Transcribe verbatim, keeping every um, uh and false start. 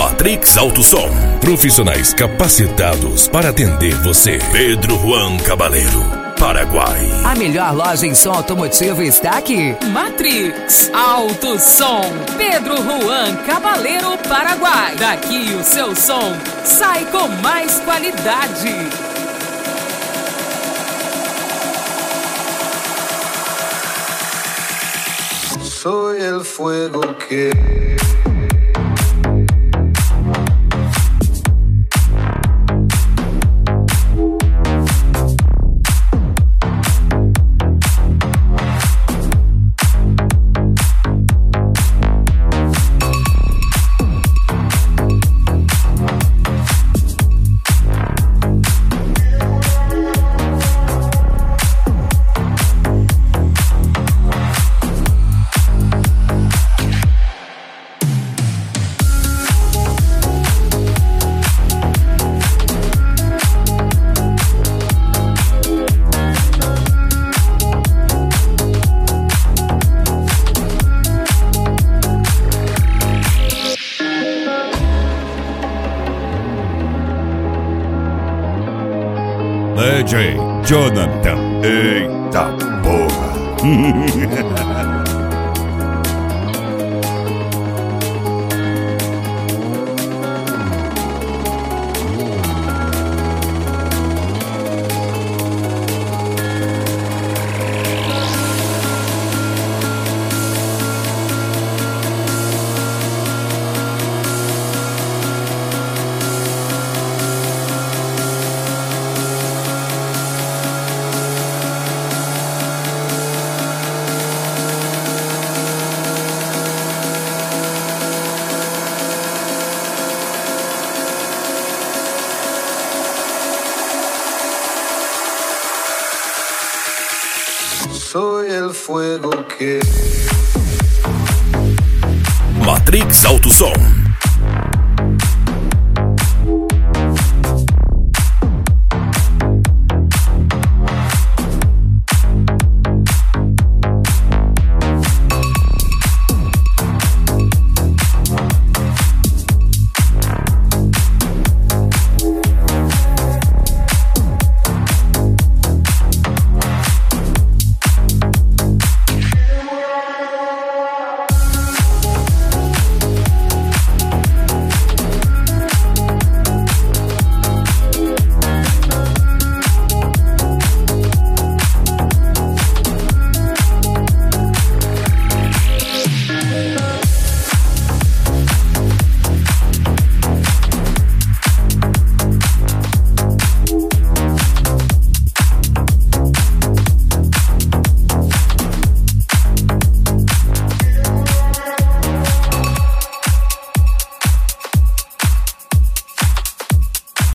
Matrix Alto Som. Profissionais capacitados para atender você. Pedro Juan Cabaleiro, Paraguai. A melhor loja em som automotivo está aqui. Matrix Alto Som. Pedro Juan Cabaleiro, Paraguai. Daqui o seu som sai com mais qualidade. Soy el fuego que D J Jonathan. Eita porra. soy el fuego que Matrix Alto Som.